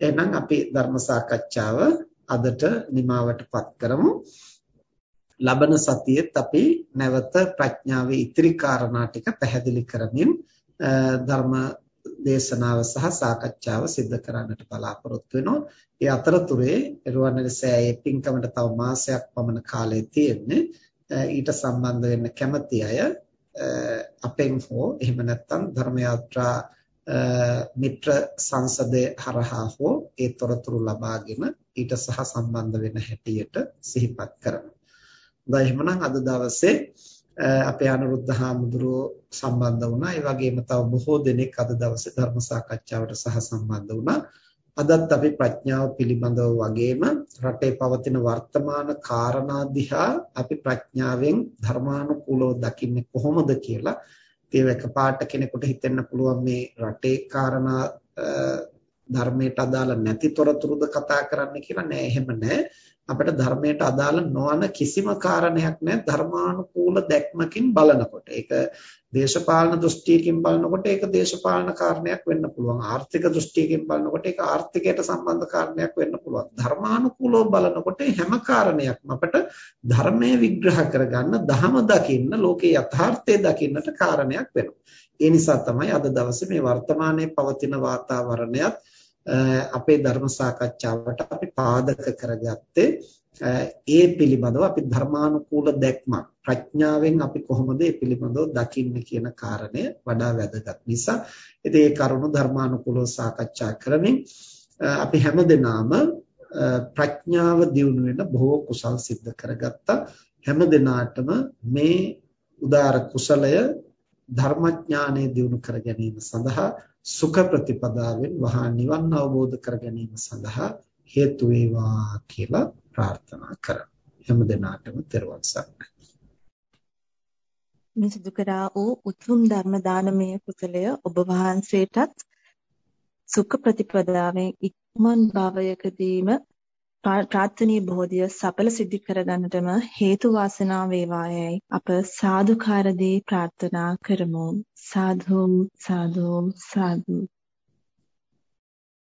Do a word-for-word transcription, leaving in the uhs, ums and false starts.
එහෙනම් අපි ධර්ම සාකච්ඡාව අදට නිමවටපත් කරමු. ලබන සතියේත් අපි නැවත ප්‍රඥාවේ ඉතිරි කාරණා ටික පැහැදිලි කරමින් ධර්ම දේශනාව සහ සාකච්ඡාව සිදු කරන්නට බලාපොරොත්තු වෙනවා. ඒ අතරතුරේ රුවන්වැලි සෑයේ පින්කමට තව මාසයක් පමණ කාලය තියෙන්නේ. ඊට සම්බන්ධ වෙන්න කැමති අය අපෙන් හෝ එහෙම නැත්නම් ධර්ම යාත්‍රා මිත්‍ර සංසදයේ හරහා හෝ ඒ තොරතුරු ලබාගෙන ඊට සහ සම්බන්ධ වෙන හැටියට සිහිපත් කරමු. දැන් එහෙමනම් අද දවසේ අපේ අනුරුද්ධ හාමුදුරුවෝ සම්බන්ධ වුණා. ඒ වගේම තව බොහෝ දෙනෙක් අද දවසේ ධර්ම සාකච්ඡාවට සහ සම්බන්ධ වුණා. අදත් අපි ප්‍රඥාව පිළිබඳව වගේම රටේ පවතින වර්තමාන කාරණා දිහා අපි ප්‍රඥාවෙන් ධර්මානුකූලව දකින්නේ කොහොමද කියලා ඒ එකපාරට කෙනෙකුට හිතෙන්න පුළුවන් මේ රටේ කාරණා ධර්මයට අදාළ නැති තොරතුරුද කතා කරන්න කියලා. නෑ, එහෙම නෑ. අපිට ධර්මයට අදාළ නොවන කිසිම කාරණයක් නෑ ධර්මානුකූල දැක්මකින් බලනකොට. ඒක දේශපාලන දෘෂ්ටියකින් බලනකොට ඒක දේශපාලන කාරණයක් වෙන්න පුළුවන්. ආර්ථික දෘෂ්ටියකින් බලනකොට ඒක ආර්ථිකයට සම්බන්ධ කාරණයක් වෙන්න පුළුවන්. ධර්මානුකූලව බලනකොට හැම කාරණයක්ම අපිට ධර්මයේ විග්‍රහ කරගන්න, ධහම දකින්න, ලෝකේ යථාර්ථය දකින්නට කාරණයක් වෙනවා. ඒ නිසා තමයි අද දවසේ මේ වර්තමානයේ පවතින වාතාවරණයත් අපේ ධර්ම සාකච්ඡාවට අපි පාදක කරගත්තේ. ඒ පිළිබඳව අපි ධර්මානුකූල දැක්මක් ප්‍රඥාවෙන් අපි කොහොමද ඒ පිළිබඳව දකින්නේ කියන කාරණය වඩා වැදගත් නිසා ඉතින් ඒ කරුණු ධර්මානුකූලව සාකච්ඡා කරමින් අපි හැමදෙනාම ප්‍රඥාව දියුණු වෙන බොහෝ කුසල් සිද්ධ කරගත්තා. හැමදෙනාටම මේ උදාර කුසලය ධර්මඥානය දියුණු කර ගැනීම සඳහා සුඛ ප්‍රතිපදාවෙන් වහා නිවන් අවබෝධ කර ගැනීම සඳහා හේතු වේවා කියලා ප්‍රාර්ථනා කරමු. හැම දිනාටම තෙරුවන් සරණයි. මේ සිදු කරා වූ උතුම් ධර්ම දානමය කුසලය ඔබ වහන්සේටත් සුඛ ප්‍රතිපදාවෙන් ඉක්මන් භවයකදීම ප්‍රාර්ථනීය බෝධිය සඵල සිද්ධ කරගන්නටම හේතු වාසනා වේවායයි අප සාදුකාරදී ප්‍රාර්ථනා කරමු. සාදු සාදු සාදු